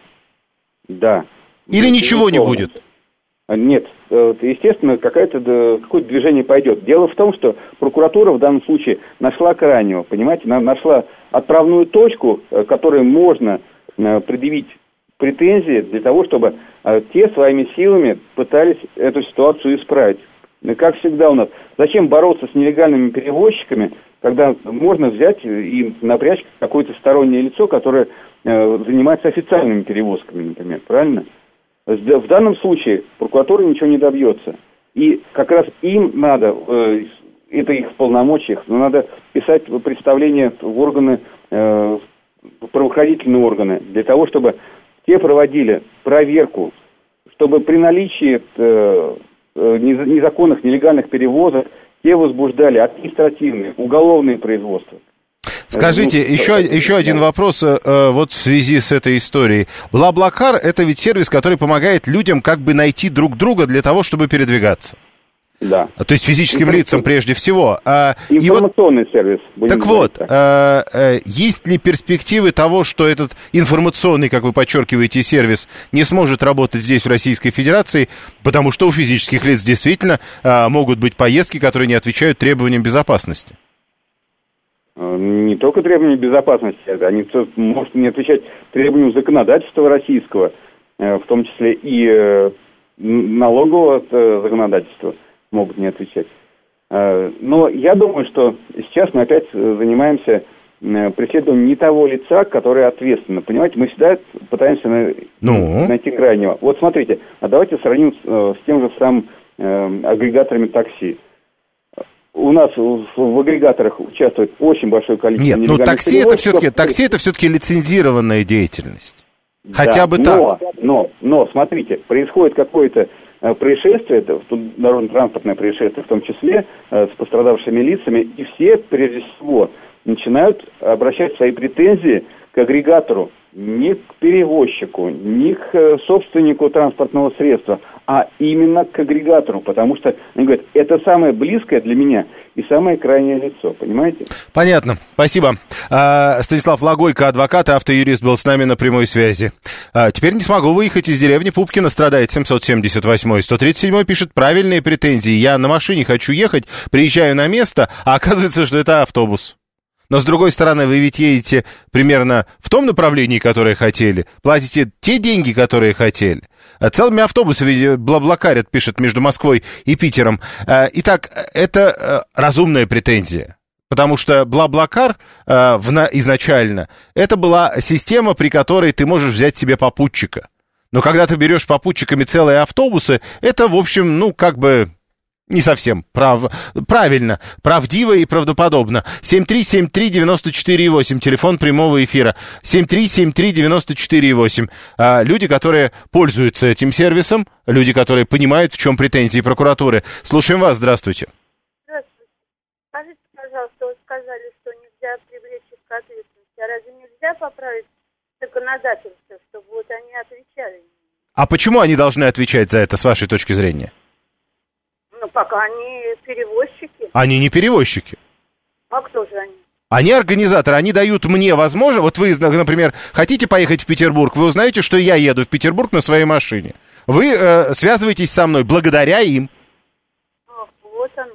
Speaker 10: Да.
Speaker 2: Или это ничего не будет?
Speaker 10: Нет. Естественно, какое-то, какое-то движение пойдет. Дело в том, что прокуратура в данном случае нашла крайнего, понимаете, нашла отправную точку, которой можно предъявить претензии для того, чтобы те своими силами пытались эту ситуацию исправить. Как всегда у нас. Зачем бороться с нелегальными перевозчиками, когда можно взять и напрячь какое-то стороннее лицо, которое занимается официальными перевозками, например, правильно? В данном случае прокуратура ничего не добьется. И как раз им надо, э, это их в полномочиях, но надо писать представление в органы, э, в правоохранительные органы, для того, чтобы те проводили проверку, чтобы при наличии э, незаконных, нелегальных перевозок, те возбуждали административные, уголовные производства.
Speaker 2: Скажите, ну, еще, еще один вопрос э, вот в связи с этой историей. BlaBlaCar — это ведь сервис, который помогает людям как бы найти друг друга для того, чтобы передвигаться.
Speaker 10: Да.
Speaker 2: То есть физическим лицам прежде всего. А,
Speaker 10: Информационный вот, сервис.
Speaker 2: Так вот, так. А, а, есть ли перспективы того, что этот информационный, как вы подчеркиваете, сервис не сможет работать здесь, в Российской Федерации, потому что у физических лиц действительно а, могут быть поездки, которые не отвечают требованиям безопасности?
Speaker 10: Не только требования безопасности, они могут не отвечать требованиям законодательства российского, в том числе и налогового законодательства могут не отвечать. Но я думаю, что сейчас мы опять занимаемся преследованием не того лица, которое ответственно. Понимаете, мы всегда пытаемся ну? найти крайнего. Вот смотрите, а давайте сравним с тем же самым агрегаторами такси. У нас в, в агрегаторах участвует очень большое количество
Speaker 2: нелегальных Нет, ну такси это все-таки такси это все-таки лицензированная деятельность. Да, Хотя бы
Speaker 10: но,
Speaker 2: так.
Speaker 10: Но, но, смотрите, происходит какое-то э, происшествие, это дорожно-транспортное происшествие в том числе, э, с пострадавшими лицами, и все, прежде всего, начинают обращать свои претензии к агрегатору, не к перевозчику, не к э, собственнику транспортного средства, а именно к агрегатору, потому что, они говорят, это самое близкое для меня и самое крайнее лицо, понимаете?
Speaker 2: Понятно, спасибо. А, Станислав Логойко, адвокат и автоюрист, был с нами на прямой связи. А, теперь не смогу выехать из деревни Пупкино, страдает семьсот семьдесят восемь. сто тридцать семь пишет, правильные претензии. Я на машине хочу ехать, приезжаю на место, а оказывается, что это автобус. Но, с другой стороны, вы ведь едете примерно в том направлении, которое хотели, платите те деньги, которые хотели. Целыми автобусами блаблакарят, пишет, между Москвой и Питером. Итак, это разумная претензия, потому что блаблакар изначально это была система, при которой ты можешь взять себе попутчика. Но когда ты берешь попутчиками целые автобусы, это, в общем, ну, как бы... Не совсем прав... правильно, правдиво и правдоподобно. семь три семь три девять четыре восемь, телефон прямого эфира. семь три семь три девять четыре восемь. А, люди, которые пользуются этим сервисом, люди, которые понимают, в чем претензии прокуратуры. Слушаем вас, здравствуйте.
Speaker 3: Здравствуйте. Скажите, пожалуйста, вы сказали, что нельзя привлечь их к ответственности. А разве нельзя поправить законодательство, чтобы вот они отвечали?
Speaker 2: А почему они должны отвечать за это, с вашей точки зрения?
Speaker 3: Ну, пока они перевозчики.
Speaker 2: Они не перевозчики.
Speaker 3: А кто же они?
Speaker 2: Они организаторы, они дают мне возможность... Вот вы, например, хотите поехать в Петербург, вы узнаете, что я еду в Петербург на своей машине. Вы э, связываетесь со мной благодаря им.
Speaker 3: Ах, вот оно.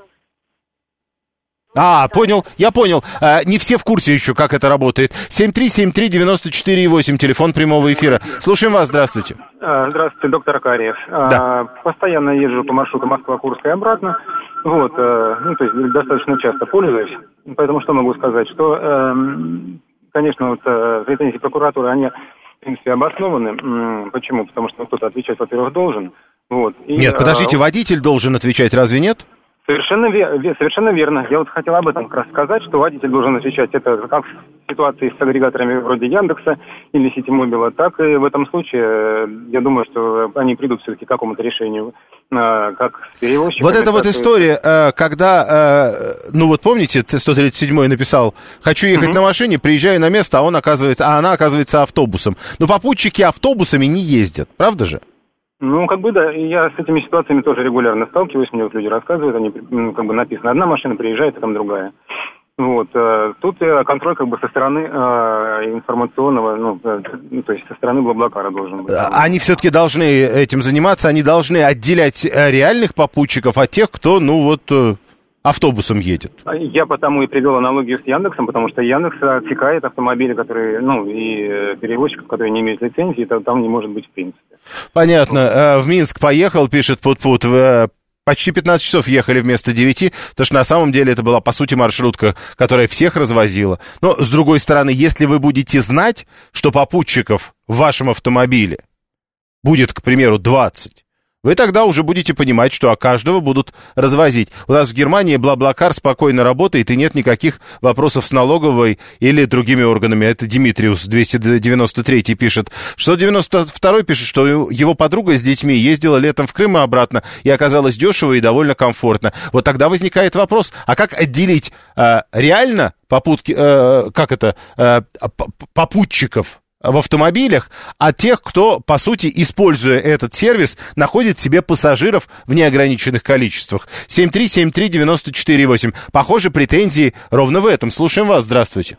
Speaker 2: А, понял, я понял. А, не все в курсе еще, как это работает. семь три семь три девять четыре восемь, телефон прямого эфира. Слушаем вас, здравствуйте.
Speaker 11: Здравствуйте, доктор Акарьев.
Speaker 2: Да.
Speaker 11: Постоянно езжу по маршруту Москва-Курск и обратно. Вот, ну, то есть достаточно часто пользуюсь. Поэтому что могу сказать? Что, конечно, вот претензии прокуратуры, они, в принципе, обоснованы. Почему? Потому что кто-то отвечать, во-первых, должен. Вот. И,
Speaker 2: нет, подождите, водитель должен отвечать, разве нет?
Speaker 11: Совершенно, вер, совершенно верно. Я вот хотел об этом как раз сказать, что водитель должен отвечать. Это как в ситуации с агрегаторами вроде Яндекса или Ситимобила, так и в этом случае, я думаю, что они придут все-таки к какому-то решению, как с перевозчиками.
Speaker 2: Вот эта вот история, когда, ну вот помните, сто тридцать седьмой написал, хочу ехать угу. на машине, приезжаю на место, а он оказывается, а она оказывается автобусом. Но попутчики автобусами не ездят, правда же?
Speaker 11: Ну, как бы, да, я с этими ситуациями тоже регулярно сталкиваюсь, мне вот люди рассказывают, они, ну, как бы написано, одна машина приезжает, а там другая. Вот, э, тут э, контроль, как бы, со стороны э, информационного, ну, э, то есть со стороны блаблакара должен быть.
Speaker 2: Они все-таки должны этим заниматься, они должны отделять реальных попутчиков от тех, кто, ну, вот... Э... автобусом едет.
Speaker 11: Я потому и привел аналогию с Яндексом, потому что Яндекс отсекает автомобили, которые, ну, и перевозчиков, которые не имеют лицензии, это там не может быть в принципе.
Speaker 2: Понятно. В Минск поехал, пишет Пут-Пут. Почти пятнадцать часов ехали вместо девяти, потому что на самом деле это была, по сути, маршрутка, которая всех развозила. Но, с другой стороны, если вы будете знать, что попутчиков в вашем автомобиле будет, к примеру, двадцать, Вы тогда уже будете понимать, что а каждого будут развозить. У нас в Германии BlaBlaCar спокойно работает, и нет никаких вопросов с налоговой или другими органами. Это Димитриус двести девяносто три пишет. сто девяносто два пишет, что его подруга с детьми ездила летом в Крым и обратно, и оказалось дешево и довольно комфортно. Вот тогда возникает вопрос, а как отделить э, реально попутки, э, как это, э, попутчиков в автомобилях, а тех, кто, по сути, используя этот сервис, находит себе пассажиров в неограниченных количествах. семь три семь три девять четыре восемь. Похоже, претензии ровно в этом. Слушаем вас. Здравствуйте.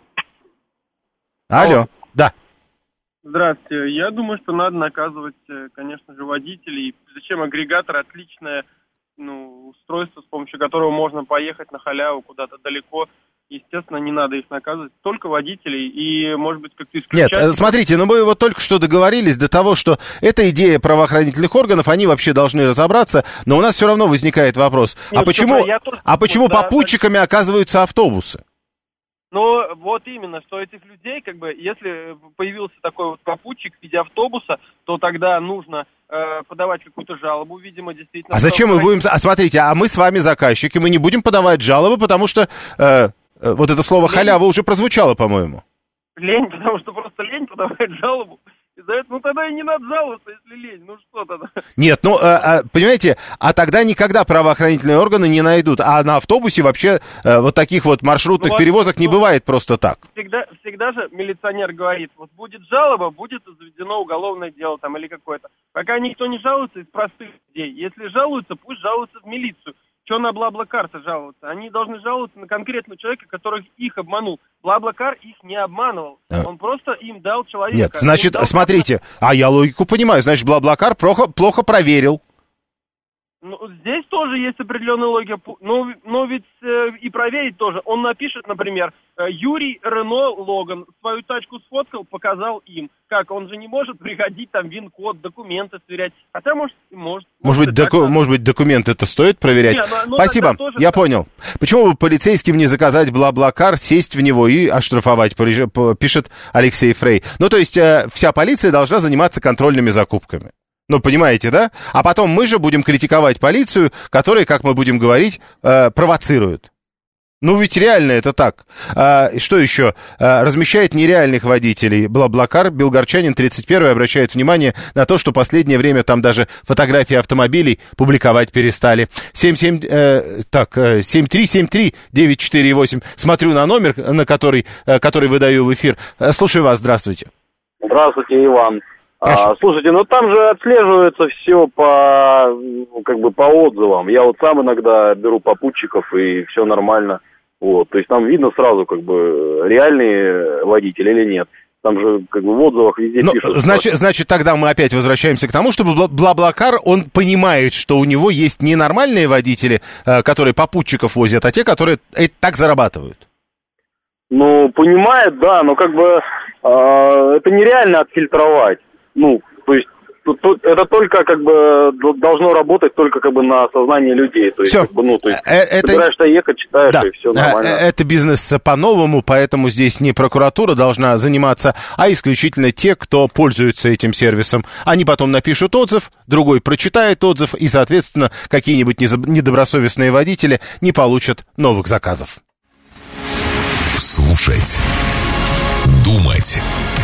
Speaker 2: Алло. Алло. Да.
Speaker 12: Здравствуйте. Я думаю, что надо наказывать, конечно же, водителей. Зачем агрегатор? Отличное ну, устройство, с помощью которого можно поехать на халяву куда-то далеко. Естественно, не надо их наказывать, только водителей, и, может быть, как-то исключать...
Speaker 2: Нет, смотрите, ну мы вот только что договорились до того, что эта идея правоохранительных органов, они вообще должны разобраться, но у нас все равно возникает вопрос, Нет, а почему, тоже, а почему да, попутчиками да. оказываются автобусы?
Speaker 12: Ну, вот именно, что этих людей, как бы, если появился такой вот попутчик в виде автобуса, то тогда нужно э, подавать какую-то жалобу, видимо, действительно...
Speaker 2: А зачем мы будем... А смотрите, а мы с вами заказчики, мы не будем подавать жалобы, потому что... Э... Вот это слово «халява» уже прозвучало, по-моему.
Speaker 12: Лень, потому что просто лень подавать жалобу. Ну, тогда и не надо жаловаться, если лень. Ну, что тогда?
Speaker 2: Нет, ну, а, а, понимаете, а тогда никогда правоохранительные органы не найдут. А на автобусе вообще а, вот таких вот маршрутных ну, перевозок ну, не бывает просто так.
Speaker 12: Всегда, всегда же милиционер говорит, вот будет жалоба, будет заведено уголовное дело там или какое-то. Пока никто не жалуется из простых людей. Если жалуются, пусть жалуются в милицию. Что на BlaBlaCar-то жаловаться? Они должны жаловаться на конкретного человека, который их обманул. BlaBlaCar их не обманывал. А. Он просто им дал человека.
Speaker 2: Нет, значит, дал смотрите, а я логику понимаю. Значит, BlaBlaCar плохо, плохо проверил.
Speaker 12: Ну, здесь тоже есть определенная логика. Но, но ведь э, и проверить тоже. Он напишет, например, Юрий Рено Логан свою тачку сфоткал, показал им. Как, он же не может приходить, там, ВИН-код, документы сверять. Хотя, может, и может.
Speaker 2: Может, может, быть, доку- может быть, документы это стоит проверять? Не, но, но Спасибо, я так. понял. Почему бы полицейским не заказать BlaBlaCar, сесть в него и оштрафовать, пишет Алексей Фрей. Ну, то есть, э, вся полиция должна заниматься контрольными закупками. Ну, понимаете, да? А потом мы же будем критиковать полицию, которая, как мы будем говорить, э, провоцирует. Ну, ведь реально это так. А, что еще? А, размещает нереальных водителей. BlaBlaCar, белгорчанин тридцать первый, обращает внимание на то, что последнее время там даже фотографии автомобилей публиковать перестали. семь семь, э, так, семь три семь три девять четыре восемь. Смотрю на номер, на который, который выдаю в эфир. Слушаю вас, здравствуйте.
Speaker 13: Здравствуйте, Иван. А, слушайте, ну там же отслеживается все по, как бы, по отзывам. Я вот сам иногда беру попутчиков, и все нормально. Вот, то есть там видно сразу, как бы, реальные водители или нет. Там же, как бы, в отзывах везде
Speaker 2: Но,
Speaker 13: пишут.
Speaker 2: Значит, значит, тогда мы опять возвращаемся к тому, что BlaBlaCar, он понимает, что у него есть не нормальные водители, которые попутчиков возят, а те, которые так зарабатывают.
Speaker 13: Ну, понимает, да, но как бы э, это нереально отфильтровать. Ну, то есть тут, тут это только как бы должно работать только как бы на сознании людей. То есть,
Speaker 2: все.
Speaker 13: Как бы, ну, то есть
Speaker 2: это...
Speaker 13: собираешься ехать, читаешь, да. И все нормально.
Speaker 2: Это бизнес по-новому, поэтому здесь не прокуратура должна заниматься, а исключительно те, кто пользуется этим сервисом. Они потом напишут отзыв, другой прочитает отзыв, и, соответственно, какие-нибудь недобросовестные водители не получат новых заказов.
Speaker 1: Слушать, думать,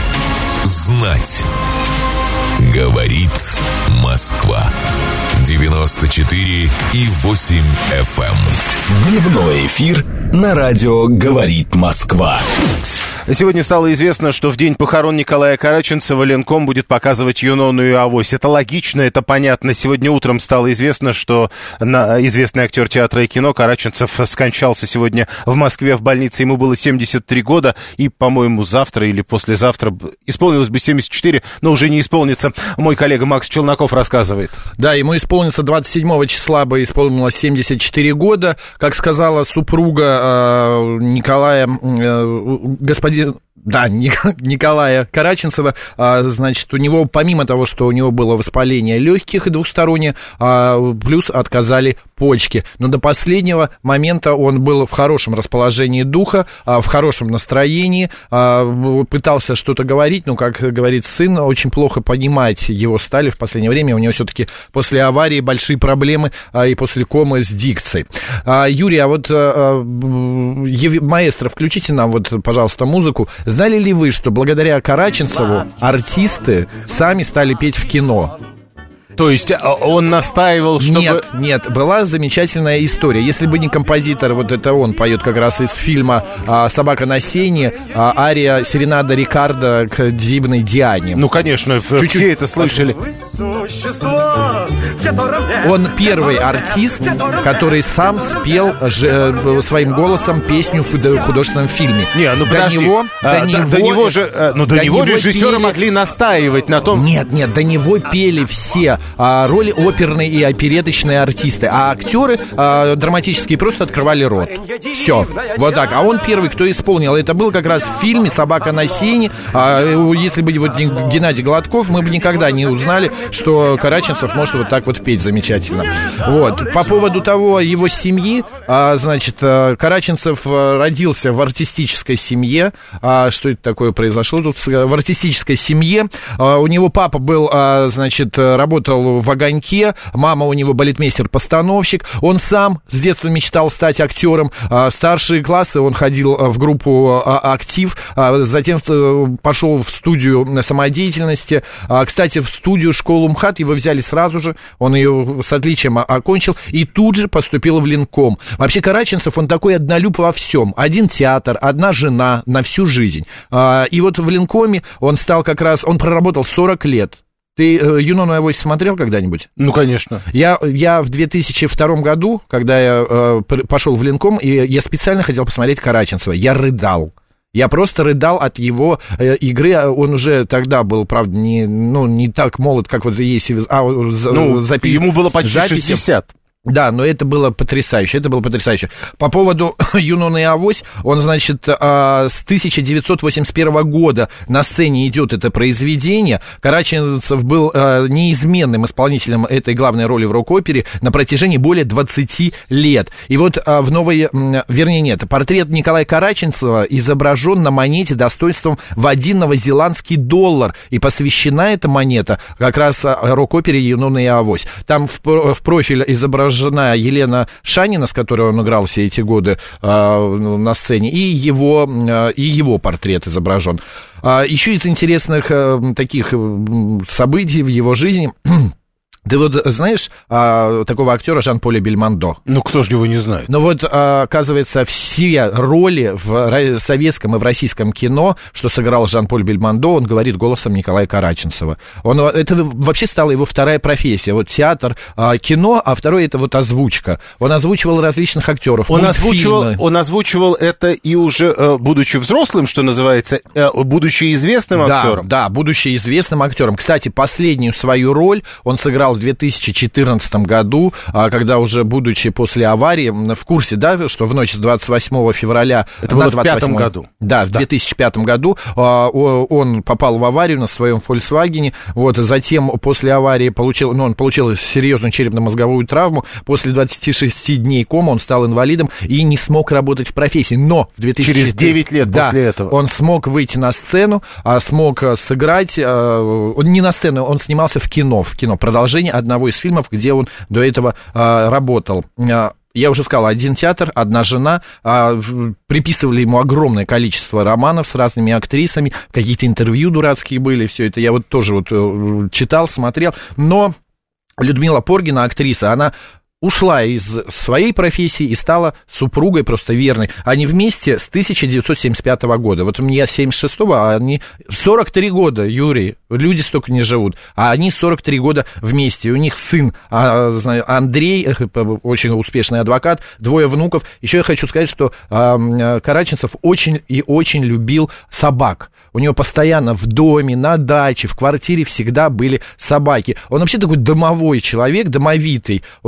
Speaker 1: знать. Говорит Москва. девяносто четыре и восемь эф эм. Дневной эфир на радио «Говорит Москва».
Speaker 2: Сегодня стало известно, что в день похорон Николая Караченцева Ленком будет показывать «Юнону и Авось». Это логично, это понятно. Сегодня утром стало известно, что известный актер театра и кино Караченцев скончался сегодня в Москве в больнице. Ему было семьдесят три года, и, по-моему, завтра или послезавтра исполнилось бы семьдесят четыре, но уже не исполнится. Мой коллега Макс Челноков рассказывает.
Speaker 14: Да, ему исполнится двадцать седьмого числа, бы исполнилось семьдесят четыре года. Как сказала супруга э, Николая, э, господин Да, Николая Караченцева, значит, у него, помимо того, что у него было воспаление легких двухстороннее, плюс отказали почки. Но до последнего момента он был в хорошем расположении духа, в хорошем настроении, пытался что-то говорить, но, как говорит сын, очень плохо понимать его стали в последнее время. У него все-таки после аварии большие проблемы и после комы с дикцией. Юрий, а вот маэстро, включите нам вот, пожалуйста, музыку. Знали ли вы, что благодаря Караченцеву артисты сами стали петь в кино?
Speaker 2: То есть он настаивал, чтобы...
Speaker 14: Нет, нет, была замечательная история. Если бы не композитор, вот это он поет как раз из фильма «Собака на сене», ария серенада Рикардо к Дибной Диане.
Speaker 2: Ну, конечно, чуть-чуть все это слышали.
Speaker 14: Он первый артист, который сам спел же, своим голосом песню в художественном фильме.
Speaker 2: Не, ну
Speaker 14: до
Speaker 2: подожди,
Speaker 14: него,
Speaker 2: а,
Speaker 14: до,
Speaker 2: до,
Speaker 14: него,
Speaker 2: до него же, ну, до, до него режиссеры
Speaker 14: пели...
Speaker 2: могли настаивать на том...
Speaker 14: Нет, нет, до него пели все а, роли оперные и опереточные артисты, а актеры а, драматические просто открывали рот. Все, вот так. А он первый, кто исполнил. Это был как раз в фильме «Собака на сене». А, если бы вот Геннадий Гладков, мы бы никогда не узнали, что Караченцев может вот так вот петь замечательно. Вот. По поводу того, его семьи, а, значит, Караченцев родился в артистической семье. А, что это такое произошло тут? В артистической семье. А, у него папа был, а, значит, работал в «Огоньке», мама у него балетмейстер-постановщик. Он сам с детства мечтал стать актером. А, в старшие классы он ходил в группу а, «Актив», а, затем пошел в студию самодеятельности. А, кстати, в студию «Школу МХАТ» его взяли сразу же. Он ее с отличием окончил и тут же поступил в Ленком. Вообще Караченцев, он такой однолюб во всем. Один театр, одна жена на всю жизнь. А, и вот в Ленкоме он стал как раз... Он проработал сорок лет. Ты «Юнону и авось» смотрел когда-нибудь?
Speaker 2: Ну, конечно.
Speaker 14: Я, я в две тысячи втором году, когда я э, пошел в Ленком, и я специально хотел посмотреть Караченцева. Я рыдал. Я просто рыдал от его э, игры. Он уже тогда был, правда, не, ну, не так молод, как вот есть... А,
Speaker 2: ну, запи... ему было почти
Speaker 14: записи.
Speaker 2: шестьдесят.
Speaker 14: Да, но это было потрясающе, это было потрясающе. По поводу «Юнона и авось», он, значит, с тысяча девятьсот восемьдесят первого года на сцене идет это произведение. Караченцев был неизменным исполнителем этой главной роли в рок-опере на протяжении более двадцати лет. И вот в новой, вернее, нет, портрет Николая Караченцева изображен на монете достоинством в один новозеландский доллар. И посвящена эта монета как раз рок-опере «Юнона и авось». Там в профиль изображен жена Елена Шанина, с которой он играл все эти годы э, на сцене, и его, э, и его портрет изображен. А еще из интересных э, таких событий в его жизни... Ты вот знаешь а, такого актера Жан-Поля Бельмондо?
Speaker 2: Ну, кто же его не знает?
Speaker 14: Ну, вот, а, оказывается, все роли в советском и в российском кино, что сыграл Жан-Поль Бельмондо, он говорит голосом Николая Караченцева. Он, это вообще стала его вторая профессия. Вот театр, а, кино, а второе это вот озвучка. Он озвучивал различных актеров.
Speaker 2: Он озвучивал, он озвучивал это и уже, будучи взрослым, что называется, будучи известным
Speaker 14: да,
Speaker 2: актером.
Speaker 14: Да, будучи известным актером. Кстати, последнюю свою роль он сыграл в две тысячи четырнадцатом году, когда уже, будучи после аварии, в курсе, да, что в ночь с двадцать восьмого февраля...
Speaker 2: Это было в пятом году.
Speaker 14: Да, в да. две тысячи пятом году он попал в аварию на своем Volkswagen, вот, затем после аварии получил, ну, он получил серьезную черепно-мозговую травму, после двадцати шести дней комы он стал инвалидом и не смог работать в профессии, но в две тысячи четырнадцатом...
Speaker 2: Через девять лет
Speaker 14: да,
Speaker 2: после этого.
Speaker 14: Он смог выйти на сцену, смог сыграть, не на сцену, он снимался в кино, в кино, продолжение одного из фильмов, где он до этого а, работал. А, я уже сказал, один театр, одна жена. А, приписывали ему огромное количество романов с разными актрисами, какие-то интервью дурацкие были, все это я вот тоже вот читал, смотрел. Но Людмила Поргина, актриса, она ушла из своей профессии и стала супругой просто верной. Они вместе с тысяча девятьсот семьдесят пятого года. Вот у меня семьдесят шестого, а они сорок три года, Юрий. Люди столько не живут. А они сорок три года вместе. И у них сын Андрей, очень успешный адвокат, двое внуков. Еще я хочу сказать, что Караченцев очень и очень любил собак. У него постоянно в доме, на даче, в квартире всегда были собаки. Он вообще такой домовой человек, домовитый. У него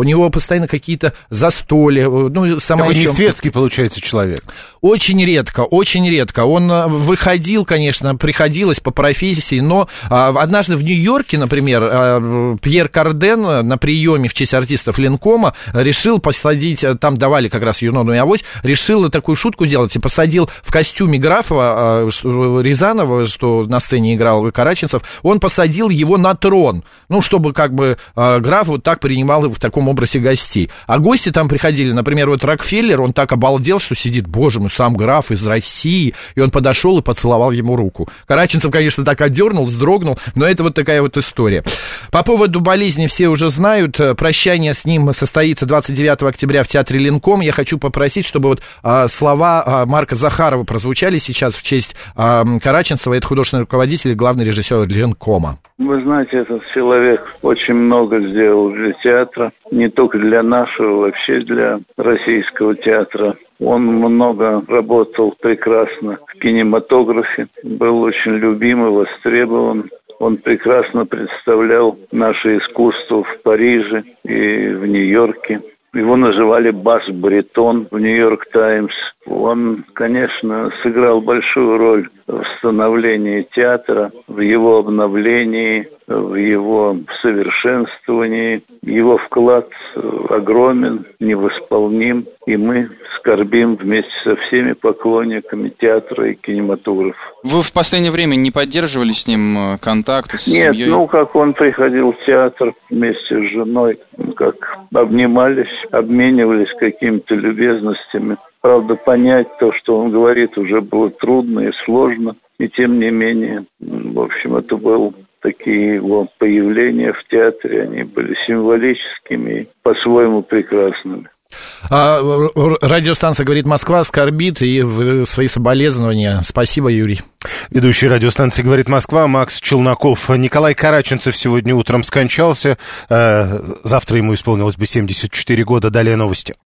Speaker 14: постоянно какие-то застолья. Ну, сама
Speaker 2: Такой
Speaker 14: еще...
Speaker 2: не светский, получается, человек.
Speaker 14: Очень редко, очень редко. Он выходил, конечно, приходилось по профессии, но а, однажды в Нью-Йорке, например, а, Пьер Карден на приеме в честь артистов Ленкома решил посадить, там давали как раз Юнону и Авось, решил такую шутку сделать и посадил в костюме графа а, Рязанова, что на сцене играл Караченцев, он посадил его на трон, ну, чтобы как бы а, граф вот так принимал в таком образе гостей. А гости там приходили, например, вот Рокфеллер, он так обалдел, что сидит, боже мой, сам граф из России, и он подошел и поцеловал ему руку. Караченцев, конечно, так отдернул, вздрогнул, но это вот такая вот история. По поводу болезни все уже знают, прощание с ним состоится двадцать девятого октября в театре Ленком. Я хочу попросить, чтобы вот а, слова а, Марка Захарова прозвучали сейчас в честь а, Караченцева, это художественный руководитель и главный режиссер Ленкома.
Speaker 15: Вы знаете, этот человек очень много сделал для театра, не только для нашего, вообще для российского театра. Он много работал прекрасно в кинематографе, был очень любим и востребован. Он прекрасно представлял наше искусство в Париже и в Нью-Йорке. Его называли бас-баритон в «Нью-Йорк Таймс». Он, конечно, сыграл большую роль в становлении театра, в его обновлении, в его совершенствовании. Его вклад огромен, невосполним, и мы скорбим вместе со всеми поклонниками театра и кинематографа.
Speaker 16: Вы в последнее время не поддерживали с ним контакты с
Speaker 15: Нет,
Speaker 16: семьей?
Speaker 15: ну, как он приходил в театр вместе с женой, как обнимались, обменивались какими-то любезностями. Правда, понять то, что он говорит, уже было трудно и сложно. И тем не менее, в общем, это было такие его появления в театре, они были символическими и по-своему прекрасными.
Speaker 14: А, радиостанция «Говорит Москва» скорбит и в свои соболезнования. Спасибо, Юрий.
Speaker 2: Ведущий радиостанции «Говорит Москва» Макс Челноков. Николай Караченцев сегодня утром скончался. Завтра ему исполнилось бы семьдесят четыре года. Далее новости.